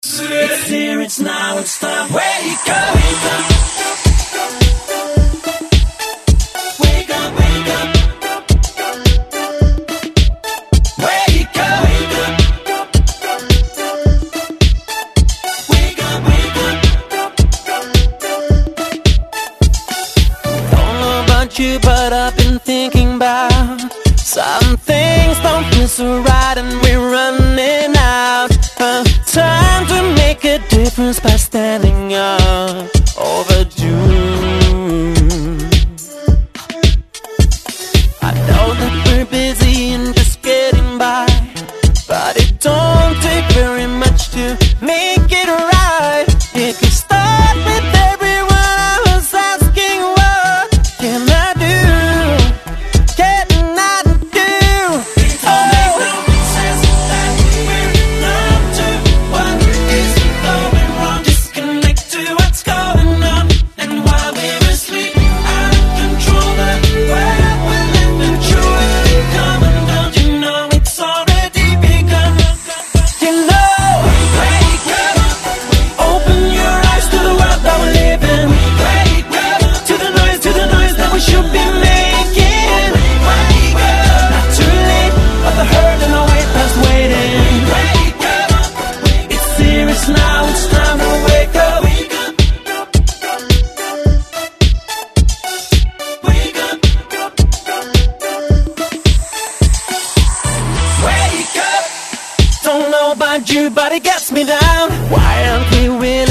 It's here, it's now, it's time. Wake up, wake up. Wake up, wake up. Wake up, wake up. Wake up, wake up. Don't know about you, but I've been thinking about some things don't feel so right, and we're running out of time to make a difference by standing up. Overdue. I know that we're busy and just getting by, but it don't take very much to make it right. It could start with everyone I was asking, what can I do? Can I do? It don't make no sense that we're numb to what is going wrong. Disconnect to what's going on, and while we're asleep, out of control, the world we're living through is coming down. You know it's already begun. You know, Wake up, open your eyes to the world that we're living. wake up, To the noise that we should be making. wake up, Not too late, but the hurt and the weight that's waiting. wake up, It's here, it's now, it's time to wake up. wake up, wake up, wake up. Don't know about you, but it gets me down. Why aren't we willing